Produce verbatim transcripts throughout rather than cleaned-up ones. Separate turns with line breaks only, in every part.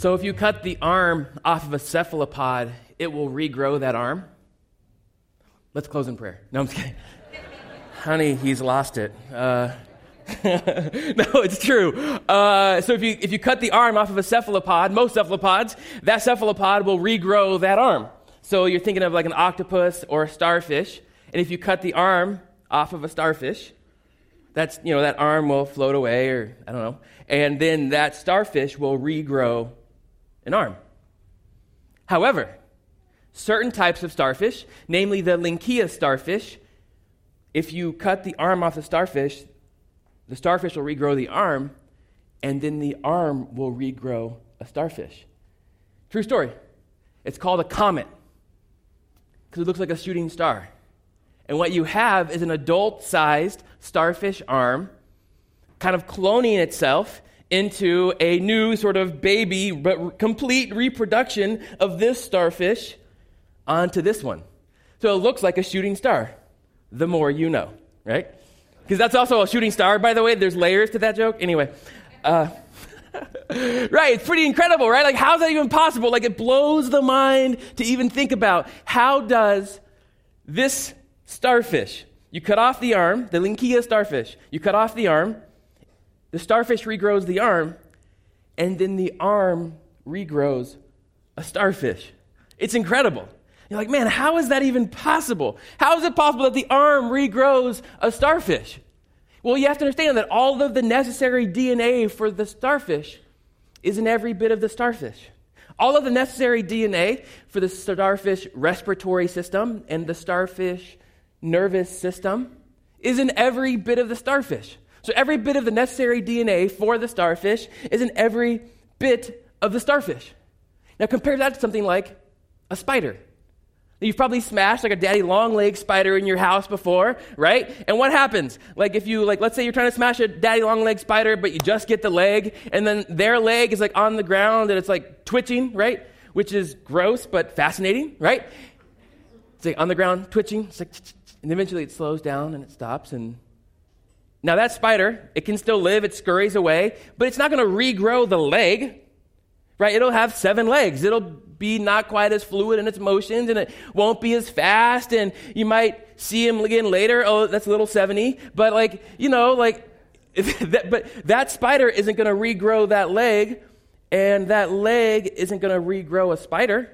So if you cut the arm off of a cephalopod, it will regrow that arm. Let's close in prayer. No, I'm just kidding. Honey, he's lost it. Uh, no, it's true. Uh, so if you if you cut the arm off of a cephalopod, most cephalopods, that cephalopod will regrow that arm. So you're thinking of like an octopus or a starfish, and if you cut the arm off of a starfish, that's you know that arm will float away, or I don't know, and then that starfish will regrow an arm. However, certain types of starfish, namely the Lynchia starfish, if you cut the arm off the starfish, the starfish will regrow the arm, and then the arm will regrow a starfish. True story. It's called a comet because it looks like a shooting star. And what you have is an adult-sized starfish arm kind of cloning itself into a new sort of baby, but complete reproduction of this starfish onto this one. So it looks like a shooting star. The more you know, right? Because that's also a shooting star, by the way. There's layers to that joke. Anyway. Uh, right, it's pretty incredible, right? Like, how is that even possible? Like, it blows the mind to even think about how does this starfish, you cut off the arm, the Lynchia starfish, you cut off the arm, the starfish regrows the arm, and then the arm regrows a starfish. It's incredible. You're like, man, how is that even possible? How is it possible that the arm regrows a starfish? Well, you have to understand that all of the necessary D N A for the starfish is in every bit of the starfish. All of the necessary D N A for the starfish respiratory system and the starfish nervous system is in every bit of the starfish. So every bit of the necessary D N A for the starfish is in every bit of the starfish. Now compare that to something like a spider. You've probably smashed like a daddy long leg spider in your house before, right? And what happens? Like if you, like, let's say you're trying to smash a daddy long leg spider, but you just get the leg, and then their leg is like on the ground and it's like twitching, right? Which is gross but fascinating, right? It's like on the ground twitching, it's like, and eventually it slows down and it stops. And now that spider, it can still live, it scurries away, but it's not going to regrow the leg, right? It'll have seven legs. It'll be not quite as fluid in its motions, and it won't be as fast, and you might see him again later. Oh, that's a little seventy, but like, you know, like, that, but that spider isn't going to regrow that leg, and that leg isn't going to regrow a spider,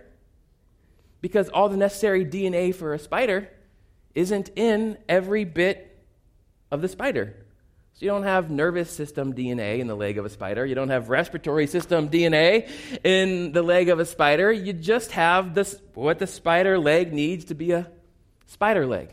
because all the necessary D N A for a spider isn't in every bit of the spider. So you don't have nervous system D N A in the leg of a spider. You don't have respiratory system D N A in the leg of a spider. You just have this, what the spider leg needs to be a spider leg.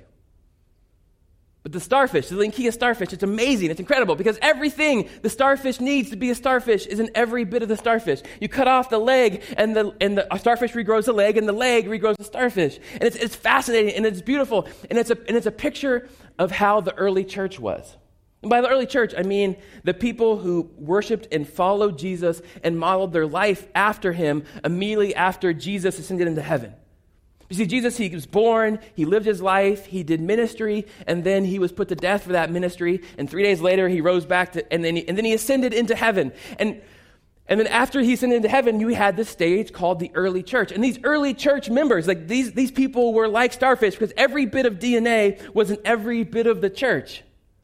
But the starfish, the Lynchia starfish, it's amazing. It's incredible because everything the starfish needs to be a starfish is in every bit of the starfish. You cut off the leg, and the and the starfish regrows the leg, and the leg regrows the starfish. And it's it's fascinating, and it's beautiful, and it's a and it's a picture of how the early church was. And by the early church, I mean the people who worshiped and followed Jesus and modeled their life after him immediately after Jesus ascended into heaven. You see, Jesus, he was born, he lived his life, he did ministry, and then he was put to death for that ministry, and three days later he rose back, to, and, then he, and then he ascended into heaven. And, and then after he ascended into heaven, you had this stage called the early church. And these early church members, like these, these people were like starfish because every bit of D N A was in every bit of the church.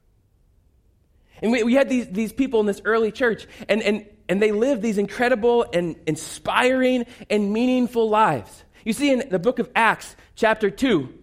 And we, we had these, these people in this early church, and, and, and they lived these incredible and inspiring and meaningful lives. You see in the book of Acts, chapter two,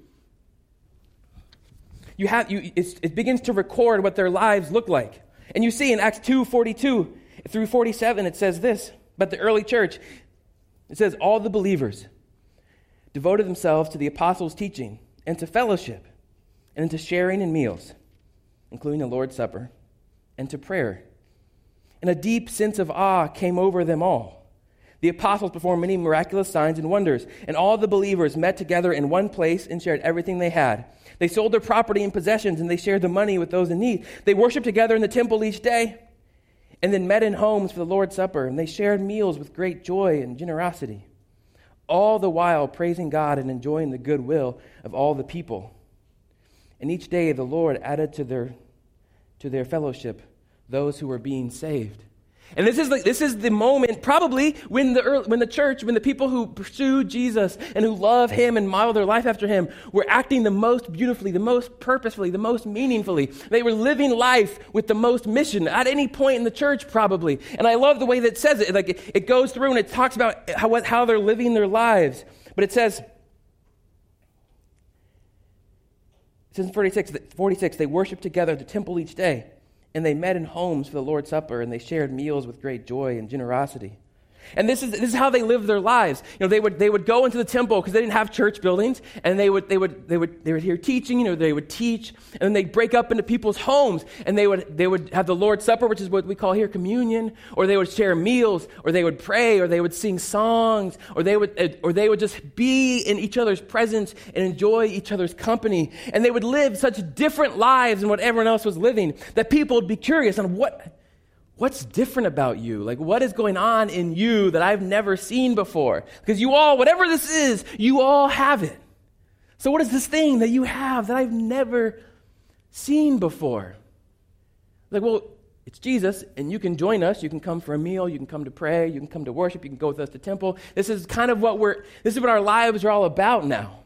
you have you it begins to record what their lives look like. And you see in Acts two forty-two through forty-seven, it says this, but the early church, it says, all the believers devoted themselves to the apostles' teaching and to fellowship and to sharing in meals, including the Lord's Supper, and to prayer. And a deep sense of awe came over them all. The apostles performed many miraculous signs and wonders, and all the believers met together in one place and shared everything they had. They sold their property and possessions, and they shared the money with those in need. They worshiped together in the temple each day, and then met in homes for the Lord's Supper, and they shared meals with great joy and generosity, all the while praising God and enjoying the goodwill of all the people. And each day the Lord added to their to their fellowship those who were being saved. And this is like this is the moment probably when the early, when the church, when the people who pursue Jesus and who love him and model their life after him were acting the most beautifully, the most purposefully, the most meaningfully. They were living life with the most mission at any point in the church probably. And I love the way that it says it. Like it, it goes through and it talks about how, how they're living their lives. But it says, it says in forty-six, forty-six, they worshiped together at the temple each day. And they met in homes for the Lord's Supper, and they shared meals with great joy and generosity. And this is this is how they lived their lives. You know, they would they would go into the temple because they didn't have church buildings, and they would they would they would they would hear teaching. You know, they would teach, and then they'd break up into people's homes, and they would they would have the Lord's Supper, which is what we call here communion, or they would share meals, or they would pray, or they would sing songs, or they would or they would just be in each other's presence and enjoy each other's company. And they would live such different lives than what everyone else was living that people would be curious on what. What's different about you? Like, what is going on in you that I've never seen before? Because you all, whatever this is, you all have it. So what is this thing that you have that I've never seen before? Like, well, it's Jesus, and you can join us. You can come for a meal. You can come to pray. You can come to worship. You can go with us to temple. This is kind of what we're, this is what our lives are all about now.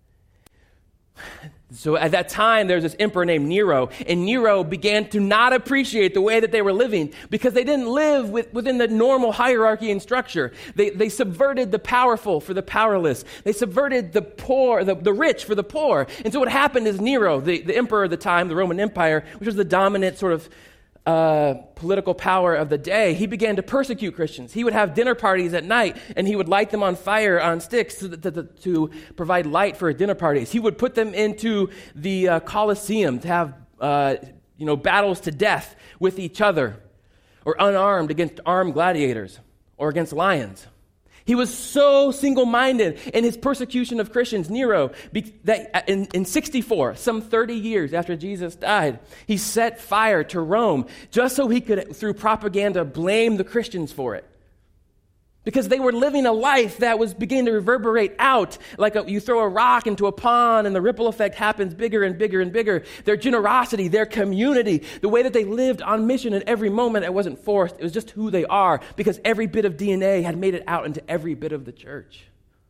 So at that time, there was this emperor named Nero, and Nero began to not appreciate the way that they were living because they didn't live with, within the normal hierarchy and structure. They, they subverted the powerful for the powerless. They subverted the poor, the, the rich for the poor. And so what happened is Nero, the, the emperor of the time, the Roman Empire, which was the dominant sort of Uh, political power of the day, he began to persecute Christians. He would have dinner parties at night, and he would light them on fire on sticks to, to, to provide light for dinner parties. He would put them into the uh, Colosseum to have uh, you know, battles to death with each other, or unarmed against armed gladiators, or against lions. He was so single-minded in his persecution of Christians, Nero, that in, in sixty-four, some thirty years after Jesus died, he set fire to Rome just so he could, through propaganda, blame the Christians for it. Because they were living a life that was beginning to reverberate out, like a, you throw a rock into a pond and the ripple effect happens bigger and bigger and bigger. Their generosity, their community, the way that they lived on mission in every moment, it wasn't forced. It was just who they are, because every bit of D N A had made it out into every bit of the church.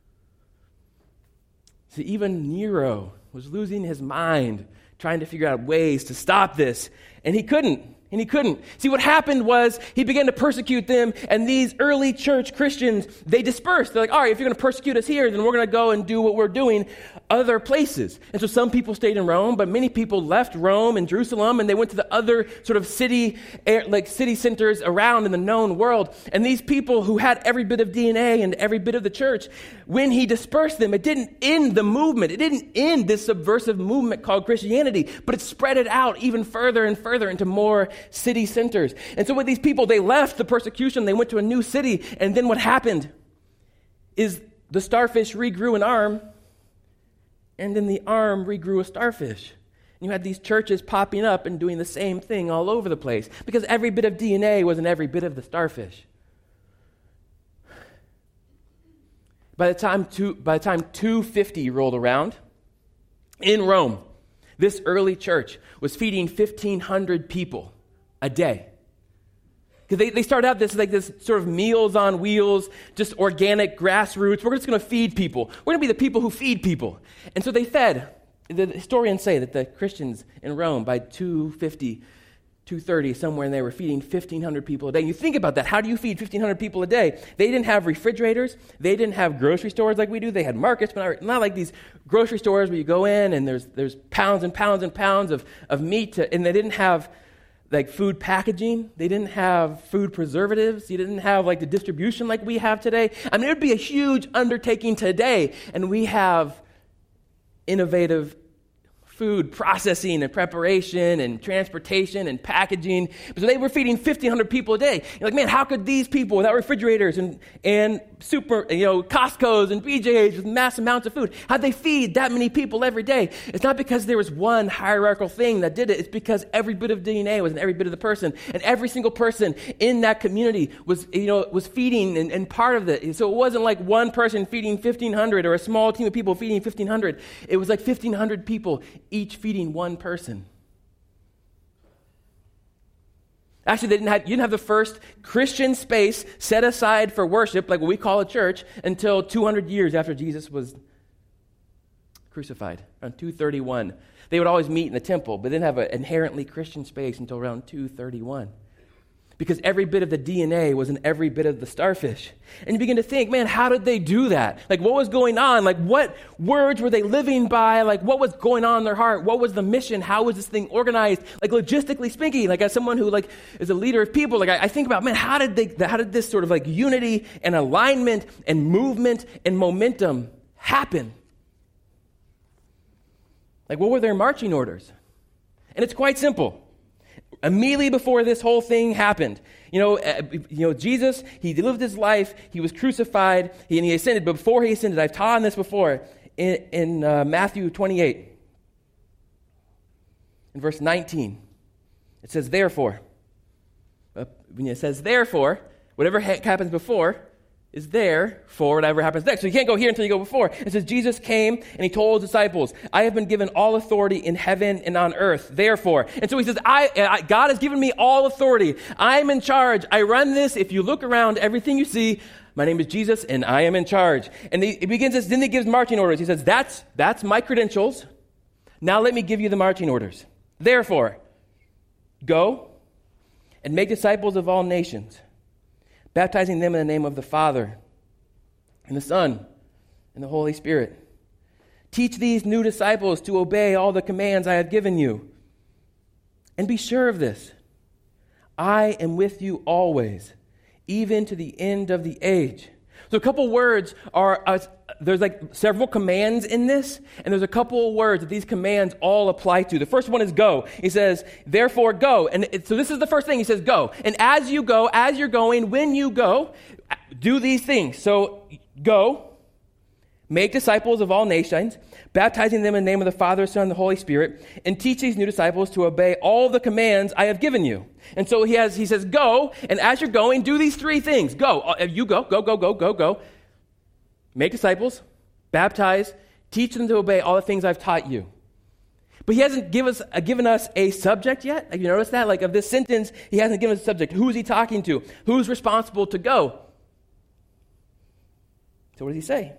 See, even Nero was losing his mind, trying to figure out ways to stop this, and he couldn't. And he couldn't. See, what happened was he began to persecute them, and these early church Christians, they dispersed. They're like, all right, if you're going to persecute us here, then we're going to go and do what we're doing other places. And so some people stayed in Rome, but many people left Rome and Jerusalem, and they went to the other sort of city, like city centers around in the known world. And these people who had every bit of D N A and every bit of the church, when he dispersed them, it didn't end the movement. It didn't end this subversive movement called Christianity, but it spread it out even further and further into more city centers. And so with these people, they left the persecution, they went to a new city, and then what happened is the starfish regrew an arm, and then the arm regrew a starfish. And you had these churches popping up and doing the same thing all over the place, because every bit of D N A was in every bit of the starfish. By the time two, by the time two fifty rolled around, in Rome, this early church was feeding fifteen hundred people a day. Because they, they started out this like this sort of meals on wheels, just organic grassroots. We're just going to feed people. We're going to be the people who feed people. And so they fed. The historians say that the Christians in Rome by two fifty, two thirty, somewhere in there, were feeding fifteen hundred people a day. And you think about that. How do you feed fifteen hundred people a day? They didn't have refrigerators. They didn't have grocery stores like we do. They had markets, but not like these grocery stores where you go in and there's there's pounds and pounds and pounds of, of meat. To, and they didn't have like food packaging. They didn't have food preservatives. You didn't have like the distribution like we have today. I mean, it would be a huge undertaking today. And we have innovative food processing and preparation and transportation and packaging. So they were feeding fifteen hundred people a day. You're like, man, how could these people without refrigerators and, and super, you know, Costco's and B J's with mass amounts of food, how'd they feed that many people every day? It's not because there was one hierarchical thing that did it. It's because every bit of D N A was in every bit of the person. And every single person in that community was, you know, was feeding and, and part of it. So it wasn't like one person feeding fifteen hundred or a small team of people feeding fifteen hundred. It was like fifteen hundred people each feeding one person. Actually, they didn't have, you didn't have the first Christian space set aside for worship, like what we call a church, until two hundred years after Jesus was crucified, around two thirty-one. They would always meet in the temple, but they didn't have an inherently Christian space until around two thirty-one. Because every bit of the D N A was in every bit of the starfish. And you begin to think, man, how did they do that? Like, what was going on? Like, what words were they living by? Like, what was going on in their heart? What was the mission? How was this thing organized? Like, logistically speaking, like, as someone who, like, is a leader of people, like, I, I think about, man, how did they, how did this sort of, like, unity and alignment and movement and momentum happen? Like, what were their marching orders? And it's quite simple. Immediately before this whole thing happened, you know, uh, you know, Jesus, he lived his life, he was crucified, he, and he ascended. But before he ascended, I've taught on this before, in, in uh, Matthew twenty-eight, in verse nineteen, it says, therefore, uh, when it says therefore, whatever ha- happens before is there for whatever happens next. So you can't go here until you go before. It says, Jesus came and he told his disciples, I have been given all authority in heaven and on earth, therefore. And so he says, I, I God has given me all authority. I'm in charge. I run this. If you look around, everything you see, my name is Jesus and I am in charge. And he, he begins this, then he gives marching orders. He says, that's, that's my credentials. Now let me give you the marching orders. Therefore, go and make disciples of all nations, baptizing them in the name of the Father and the Son and the Holy Spirit. Teach these new disciples to obey all the commands I have given you. And be sure of this, I am with you always, even to the end of the age. So a couple words are, uh, there's like several commands in this, and there's a couple of words that these commands all apply to. The first one is go. He says, therefore go. And it, so this is the first thing. He says, go. And as you go, as you're going, when you go, do these things. So go, make disciples of all nations, baptizing them in the name of the Father, Son, and the Holy Spirit, and teach these new disciples to obey all the commands I have given you. And so he has, he says, go, and as you're going, do these three things. Go. You go, go, go, go, go, go. Make disciples, baptize, teach them to obey all the things I've taught you. But he hasn't give us, uh, given us a subject yet. Have you noticed that? Like of this sentence, he hasn't given us a subject. Who is he talking to? Who's responsible to go? So what does he say?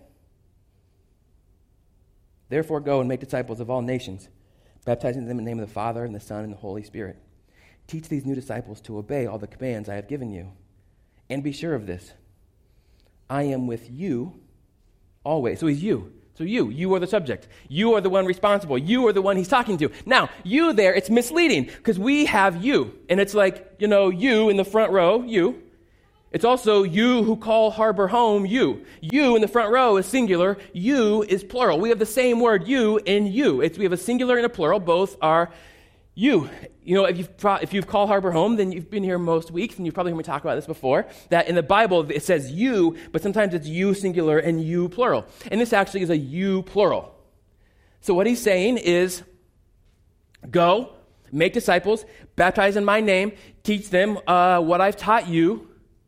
Therefore go and make disciples of all nations, baptizing them in the name of the Father and the Son and the Holy Spirit. Teach these new disciples to obey all the commands I have given you. And be sure of this, I am with you always. So he's you. So you, you are the subject. You are the one responsible. You are the one he's talking to. Now, you there, it's misleading because we have you. And it's like, you know, you in the front row, you. It's also you who call Harbor home, you. You in the front row is singular. You is plural. We have the same word, you, in you. It's, we have a singular and a plural. Both are you. You know, if you've, if you've called Harbor home, then you've been here most weeks, and you've probably heard me talk about this before, that in the Bible it says you, but sometimes it's you singular and you plural. And this actually is a you plural. So what he's saying is, go, make disciples, baptize in my name, teach them uh, what I've taught you,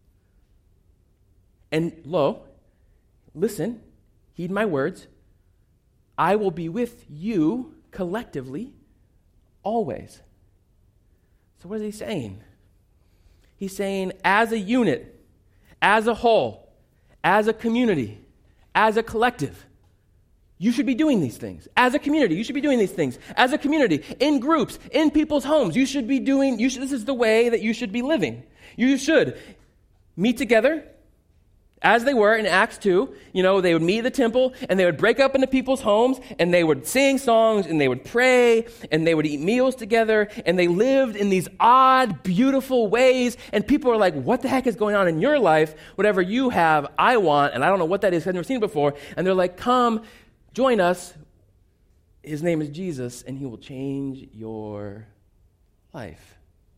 and lo, listen, heed my words, I will be with you collectively always. So what is he saying? He's saying as a unit, as a whole, as a community, as a collective, you should be doing these things. As a community, you should be doing these things. As a community, in groups, in people's homes, you should be doing, you should, this is the way that you should be living. You should meet together, as they were in Acts two, you know, they would meet at the temple, and they would break up into people's homes, and they would sing songs, and they would pray, and they would eat meals together, and they lived in these odd, beautiful ways, and people are like, what the heck is going on in your life? Whatever you have, I want, and I don't know what that is, I've never seen it before, and they're like, come, join us. His name is Jesus, and he will change your life.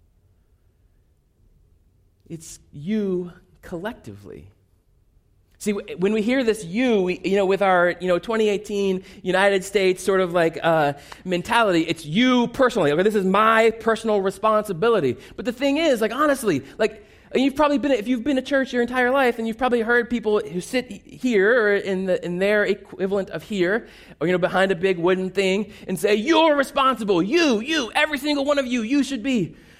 It's you collectively. See, when we hear this you, we, you know, with our, you know, twenty eighteen United States sort of like uh, mentality, it's you personally. Okay, this is my personal responsibility. But the thing is, like, honestly, like, you've probably been, if you've been to church your entire life, and you've probably heard people who sit here or in the in their equivalent of here, or, you know, behind a big wooden thing, and say, you're responsible. You, you, every single one of you, you should be.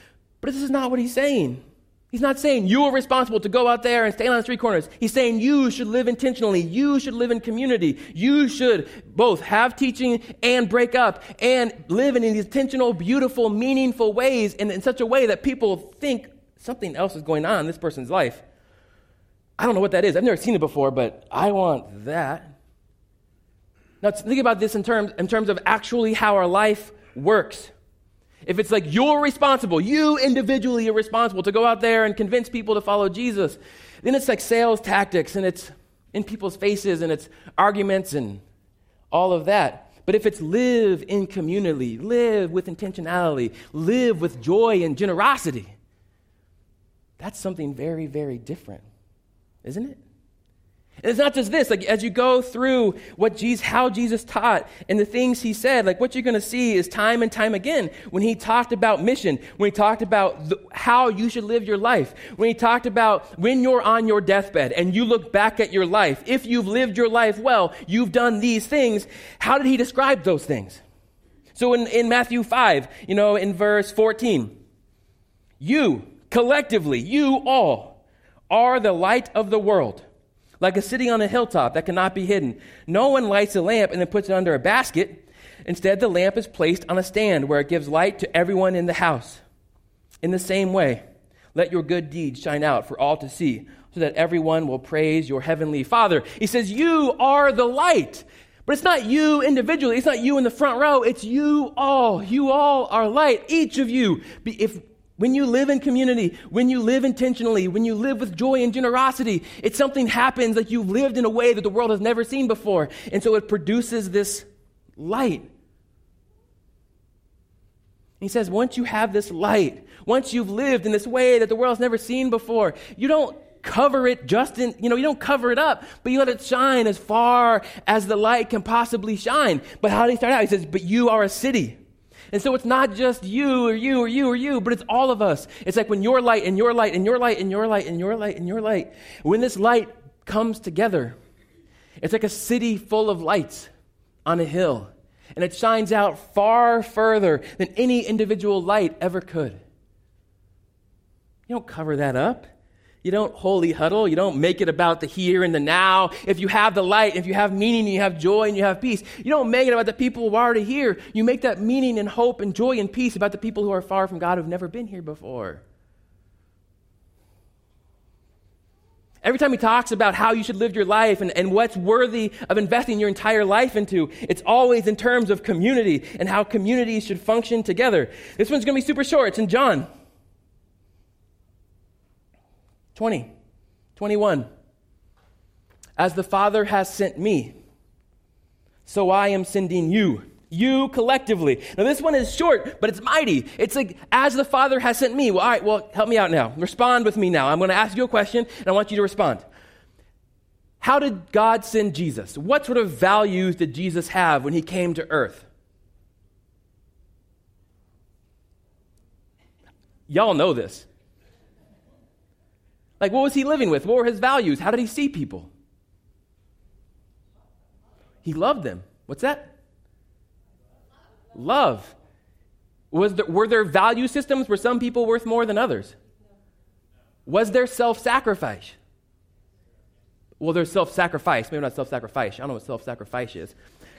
But this is not what he's saying. He's not saying you are responsible to go out there and stand on the street corners. He's saying you should live intentionally. You should live in community. You should both have teaching and break up and live in these intentional, beautiful, meaningful ways and in such a way that people think something else is going on in this person's life. I don't know what that is. I've never seen it before, but I want that. Now, think about this in terms, in terms of actually how our life works. If it's like you're responsible, you individually are responsible to go out there and convince people to follow Jesus, then it's like sales tactics and it's in people's faces and it's arguments and all of that. But if it's live in community, live with intentionality, live with joy and generosity, that's something very, very different, isn't it? And it's not just this, like as you go through what Jesus, how Jesus taught and the things he said, like what you're going to see is time and time again when he talked about mission, when he talked about the, how you should live your life, when he talked about when you're on your deathbed and you look back at your life, if you've lived your life well, you've done these things, how did he describe those things? So in, in Matthew five, you know, in verse fourteen, you collectively, you all are the light of the world. Like a city on a hilltop that cannot be hidden. No one lights a lamp and then puts it under a basket. Instead, the lamp is placed on a stand where it gives light to everyone in the house. In the same way, let your good deeds shine out for all to see, so that everyone will praise your heavenly Father. He says, you are the light. But it's not you individually. It's not you in the front row. It's you all. You all are light. Each of you. If When you live in community, when you live intentionally, when you live with joy and generosity, it's something happens like you've lived in a way that the world has never seen before. And so it produces this light. He says, once you have this light, once you've lived in this way that the world has never seen before, you don't cover it just in, you know, you don't cover it up, but you let it shine as far as the light can possibly shine. But how did he start out? He says, but you are a city. And so it's not just you or you or you or you, but it's all of us. It's like when your light and your light and your light and your light and your light and your light, when this light comes together, it's like a city full of lights on a hill. And it shines out far further than any individual light ever could. You don't cover that up. You don't holy huddle. You don't make it about the here and the now. If you have the light, if you have meaning, you have joy and you have peace, you don't make it about the people who are already here. You make that meaning and hope and joy and peace about the people who are far from God who've never been here before. Every time he talks about how you should live your life and, and what's worthy of investing your entire life into, it's always in terms of community and how communities should function together. This one's going to be super short. It's in John twenty, twenty-one. As the Father has sent me, so I am sending you. You collectively. Now this one is short, but it's mighty. It's like, as the Father has sent me. Well, all right, well, help me out now. Respond with me now. I'm going to ask you a question, and I want you to respond. How did God send Jesus? What sort of values did Jesus have when he came to earth? Y'all know this. Like, what was he living with? What were his values? How did he see people? He loved them. What's that? Love. Was there, were there value systems? Were some people worth more than others? Was there self-sacrifice? Well, there's self-sacrifice. Maybe not self-sacrifice. I don't know what self-sacrifice is.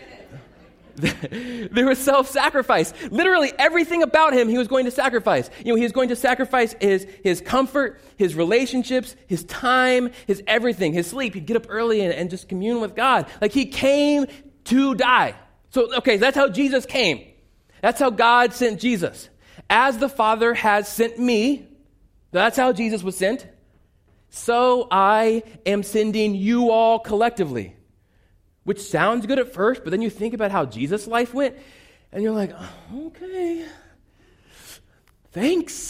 There was self-sacrifice. Literally everything about him he was going to sacrifice. You know, he was going to sacrifice his, his comfort, his relationships, his time, his everything, his sleep. He'd get up early and, and just commune with God. Like he came to die. So, okay, that's how Jesus came. That's how God sent Jesus. As the Father has sent me, that's how Jesus was sent, so I am sending you all collectively. Which sounds good at first, but then you think about how Jesus' life went, and you're like, oh, okay, thanks.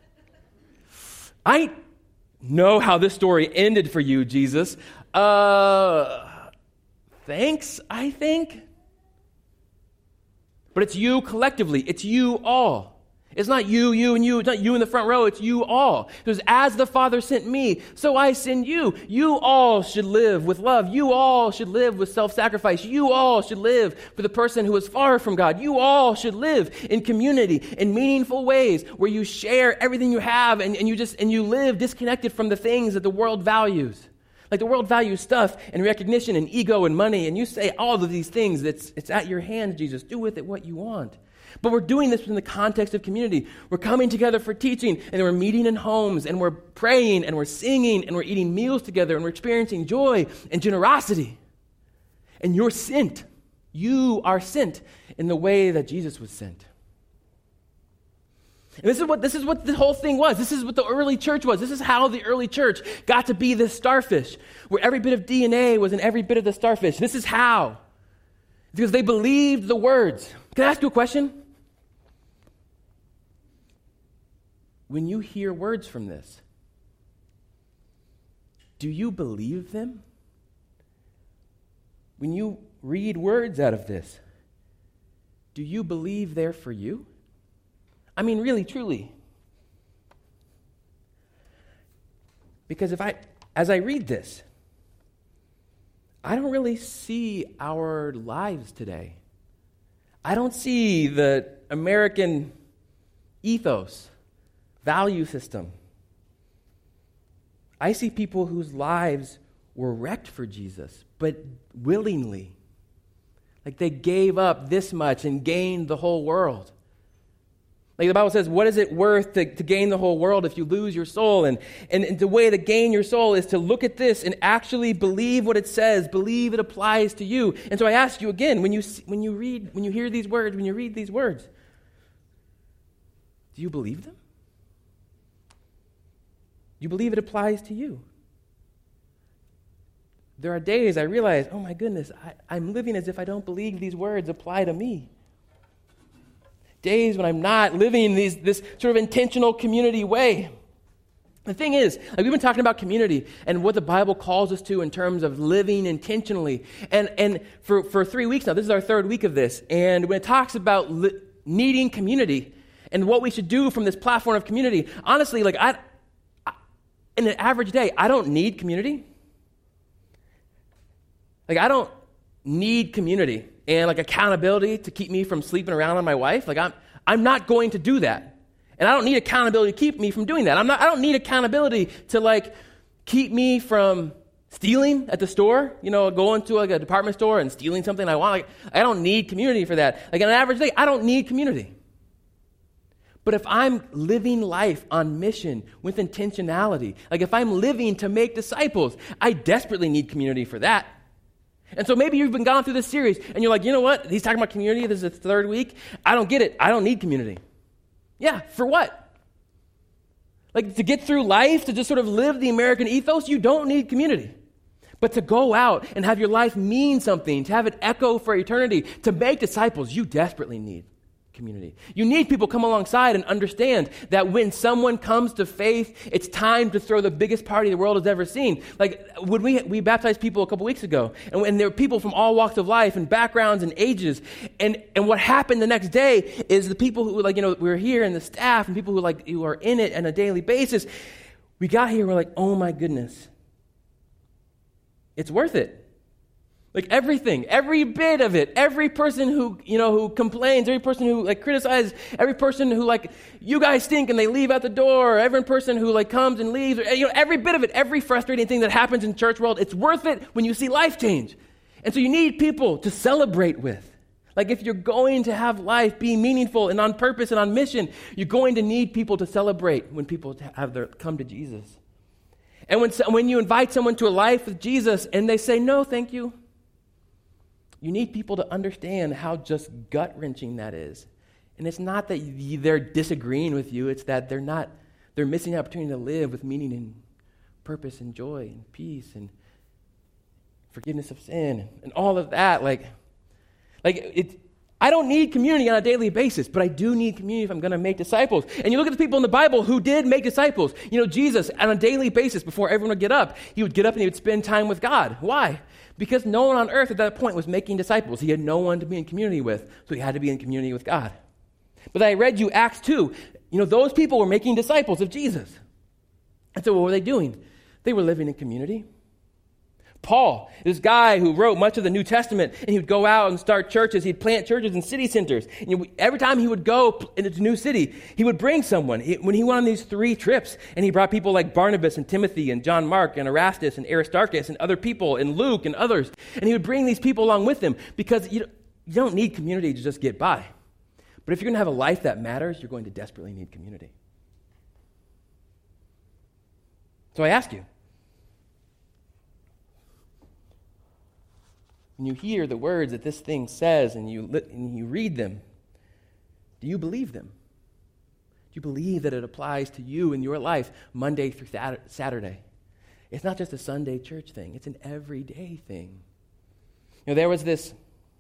I know how this story ended for you, Jesus. Uh, thanks, I think. But it's you collectively. It's you all. It's not you, you, and you. It's not you in the front row. It's you all. It was, as the Father sent me, so I send you. You all should live with love. You all should live with self-sacrifice. You all should live for the person who is far from God. You all should live in community in meaningful ways where you share everything you have and, and you just and you live disconnected from the things that the world values. Like the world values stuff and recognition and ego and money, and you say all of these things. It's, it's at your hands, Jesus. Do with it what you want. But we're doing this in the context of community. We're coming together for teaching, and we're meeting in homes, and we're praying, and we're singing, and we're eating meals together, and we're experiencing joy and generosity. And you're sent. You are sent in the way that Jesus was sent. And this is what this is what the whole thing was. This is what the early church was. This is how the early church got to be this starfish, where every bit of D N A was in every bit of the starfish. This is how. Because they believed the words. Can I ask you a question? When you hear words from this, do you believe them? When you read words out of this, do you believe they're for you? I mean, really, truly. Because if I, as I read this, I don't really see our lives today. I don't see the American ethos, value system. I see people whose lives were wrecked for Jesus, but willingly. Like they gave up this much and gained the whole world. Like the Bible says, what is it worth to, to gain the whole world if you lose your soul? And, and, and the way to gain your soul is to look at this and actually believe what it says, believe it applies to you. And so I ask you again, when you when you read, when you hear these words, when you read these words, do you believe them? Do you believe it applies to you? There are days I realize, oh my goodness, I, I'm living as if I don't believe these words apply to me. Days when I'm not living these, this sort of intentional community way. The thing is, like we've been talking about community and what the Bible calls us to in terms of living intentionally. And and for, for three weeks now, this is our third week of this. And when it talks about li- needing community and what we should do from this platform of community, honestly, like I, I in an average day, I don't need community. Like I don't need community and like accountability to keep me from sleeping around on my wife. Like I'm I'm not going to do that. And I don't need accountability to keep me from doing that. I'm not I don't need accountability to like keep me from stealing at the store, you know, going to like a department store and stealing something I want. Like I don't need community for that. Like on an average day, I don't need community. But if I'm living life on mission with intentionality, like if I'm living to make disciples, I desperately need community for that. And so maybe you've been gone through this series and you're like, you know what? He's talking about community. This is the third week. I don't get it. I don't need community. Yeah, for what? Like to get through life, to just sort of live the American ethos, you don't need community. But to go out and have your life mean something, to have it echo for eternity, to make disciples, you desperately need community. You need people come alongside and understand that when someone comes to faith, it's time to throw the biggest party the world has ever seen. Like when we we baptized people a couple weeks ago, and when there were people from all walks of life and backgrounds and ages, and and what happened the next day is the people who like you know we were here and the staff and people who like who are in it on a daily basis. We got here, we're like, oh my goodness, it's worth it. Like everything, every bit of it, every person who, you know, who complains, every person who like criticizes, every person who like, you guys stink and they leave out the door, every person who like comes and leaves, you know, every bit of it, every frustrating thing that happens in church world, it's worth it when you see life change. And so you need people to celebrate with. Like if you're going to have life be meaningful and on purpose and on mission, you're going to need people to celebrate when people have their come to Jesus. And when when you invite someone to a life with Jesus and they say, no, thank you, you need people to understand how just gut-wrenching that is. And it's not that they're disagreeing with you, it's that they're not, they're missing the opportunity to live with meaning and purpose and joy and peace and forgiveness of sin and all of that. Like, like it, I don't need community on a daily basis, but I do need community if I'm going to make disciples. And you look at the people in the Bible who did make disciples. You know, Jesus, on a daily basis, before everyone would get up, he would get up and he would spend time with God. Why? Because no one on earth at that point was making disciples. He had no one to be in community with, so he had to be in community with God. But I read you Acts two. You know, those people were making disciples of Jesus. And so what were they doing? They were living in community. Paul, this guy who wrote much of the New Testament, and he would go out and start churches. He'd plant churches in city centers. And you know, every time he would go into a new city, he would bring someone. He, when he went on these three trips, and he brought people like Barnabas and Timothy and John Mark and Erastus and Aristarchus and other people and Luke and others, and he would bring these people along with him because you, you don't need community to just get by. But if you're going to have a life that matters, you're going to desperately need community. So I ask you, when you hear the words that this thing says and you li- and you read them, do you believe them? Do you believe that it applies to you in your life Monday through th- Saturday? It's not just a Sunday church thing. It's an everyday thing. You know, there was this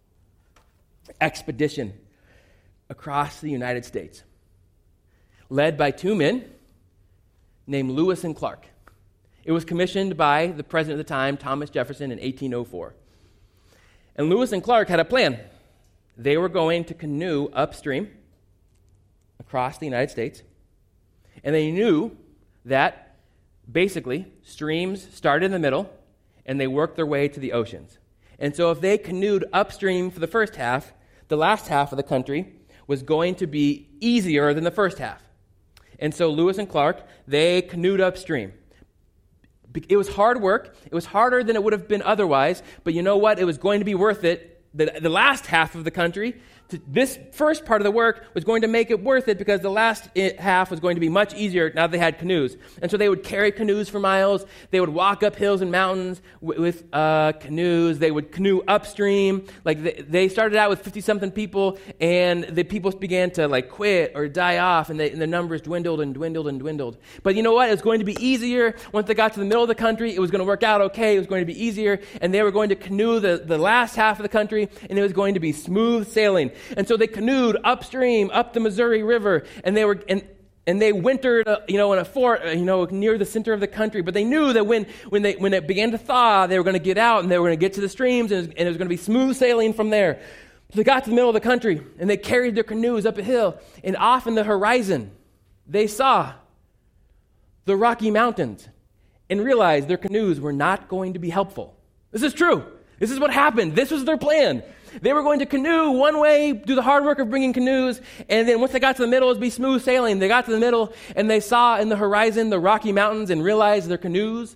expedition across the United States led by two men named Lewis and Clark. It was commissioned by the president of the time, Thomas Jefferson, in eighteen oh four. And Lewis and Clark had a plan. They were going to canoe upstream across the United States, and they knew that basically streams started in the middle and they worked their way to the oceans. And so if they canoed upstream for the first half, the last half of the country was going to be easier than the first half. And so Lewis and Clark, they canoed upstream. It was hard work. It was harder than it would have been otherwise. But you know what? It was going to be worth it. The, the last half of the country, to, this first part of the work was going to make it worth it because the last half was going to be much easier now they had canoes. And so they would carry canoes for miles. They would walk up hills and mountains with, with uh, canoes. They would canoe upstream. Like they, they started out with fifty-something people, and the people began to like quit or die off, and, they, and the numbers dwindled and dwindled and dwindled. But you know what? It was going to be easier. Once they got to the middle of the country, it was going to work out okay. It was going to be easier, and they were going to canoe the, the last half of the country, and it was going to be smooth sailing. And so they canoed upstream, up the Missouri River, and they were and and they wintered, uh, you know, in a fort, uh, you know, near the center of the country. But they knew that when when they when it began to thaw, they were going to get out and they were going to get to the streams, and it was, and it was going to be smooth sailing from there. So they got to the middle of the country, and they carried their canoes up a hill, and off in the horizon, they saw the Rocky Mountains, and realized their canoes were not going to be helpful. This is true. This is what happened. This was their plan. They were going to canoe one way, do the hard work of bringing canoes, and then once they got to the middle, it would be smooth sailing. They got to the middle, and they saw in the horizon the Rocky Mountains and realized their canoes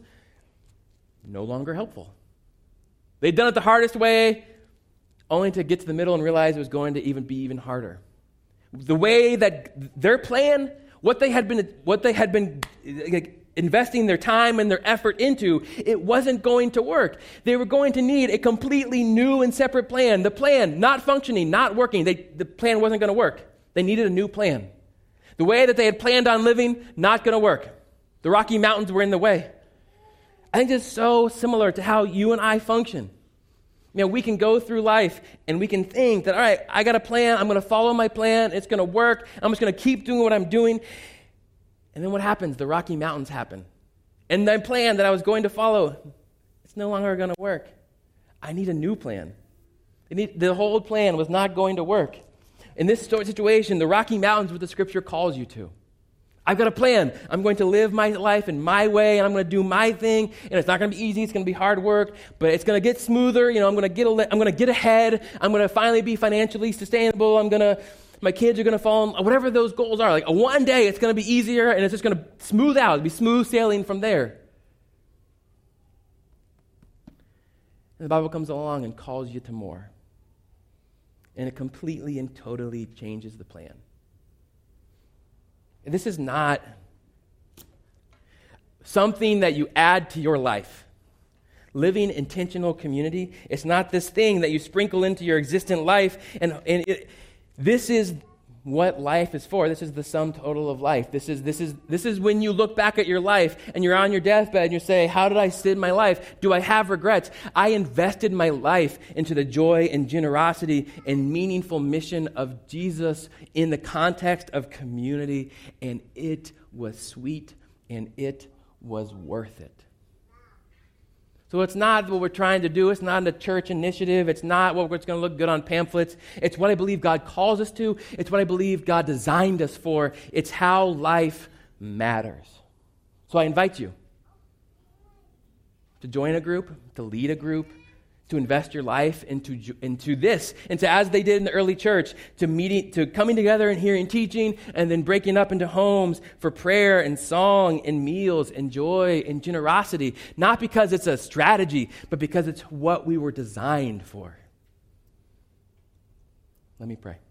no longer helpful. They'd done it the hardest way, only to get to the middle and realize it was going to even be even harder. The way that their plan, what they had been, what they had been like, investing their time and their effort into, it wasn't going to work. They were going to need a completely new and separate plan. The plan, not functioning, not working. They, the plan wasn't going to work. They needed a new plan. The way that they had planned on living, not going to work. The Rocky Mountains were in the way. I think it's so similar to how you and I function. You know, we can go through life and we can think that, all right, I got a plan. I'm going to follow my plan. It's going to work. I'm just going to keep doing what I'm doing. And then what happens? The Rocky Mountains happen. And my plan that I was going to follow, it's no longer going to work. I need a new plan. I need, the whole plan was not going to work. In this situation, the Rocky Mountains is what the Scripture calls you to. I've got a plan. I'm going to live my life in my way, and I'm going to do my thing. And it's not going to be easy. It's going to be hard work, but it's going to get smoother. You know, I'm going to get. A, I'm going to get ahead. I'm going to finally be financially sustainable. I'm going to. My kids are going to fall in, whatever those goals are. Like one day it's going to be easier and it's just going to smooth out. It'll be smooth sailing from there. And the Bible comes along and calls you to more. And it completely and totally changes the plan. This is not something that you add to your life. Living intentional community, it's not this thing that you sprinkle into your existent life and, and it, this is what life is for. This is the sum total of life. This is this is this is when you look back at your life and you're on your deathbed and you say, how did I spend my life? Do I have regrets? I invested my life into the joy and generosity and meaningful mission of Jesus in the context of community, and it was sweet and it was worth it. So it's not what we're trying to do. It's not a church initiative. It's not what it's going to look good on pamphlets. It's what I believe God calls us to. It's what I believe God designed us for. It's how life matters. So I invite you to join a group, to lead a group, to invest your life into, into this, into as they did in the early church, to meeting, to coming together and hearing teaching, and then breaking up into homes for prayer and song and meals and joy and generosity. Not because it's a strategy, but because it's what we were designed for. Let me pray.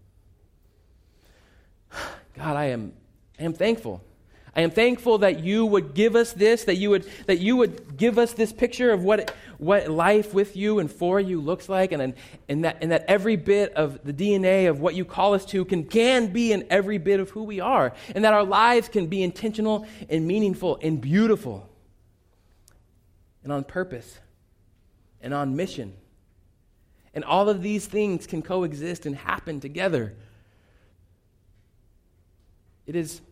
God, I am, I am thankful. I am thankful that you would give us this, that you would that you would give us this picture of what what life with you and for you looks like, and and that and that every bit of the D N A of what you call us to can can be in every bit of who we are, and that our lives can be intentional and meaningful and beautiful, and on purpose, and on mission, and all of these things can coexist and happen together. It is.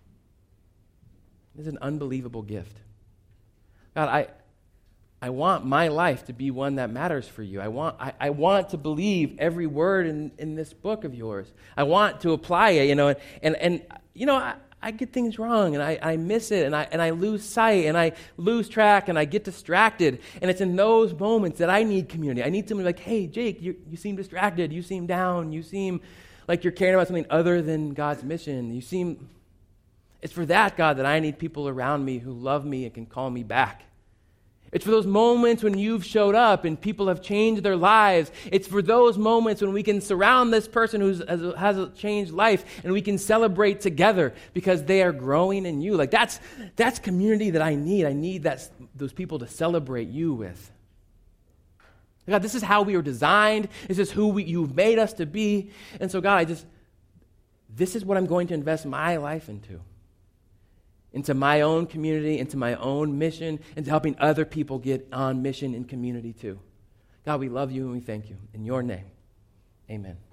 It's an unbelievable gift. God, I I want my life to be one that matters for you. I want I, I want to believe every word in, in this book of yours. I want to apply it, you know, and and, and you know, I, I get things wrong and I, I miss it and I and I lose sight and I lose track and I get distracted. And it's in those moments that I need community. I need somebody like, hey, Jake, you, you seem distracted, you seem down, you seem like you're caring about something other than God's mission. You seem It's for that, God, that I need people around me who love me and can call me back. It's for those moments when you've showed up and people have changed their lives. It's for those moments when we can surround this person who has a changed life and we can celebrate together because they are growing in you. Like that's that's community that I need. I need that, those people to celebrate you with. God, this is how we were designed. This is who we, you've made us to be. And so, God, I just, this is what I'm going to invest my life into. Into my own community, into my own mission, into helping other people get on mission in community too. God, we love you and we thank you. In your name, amen.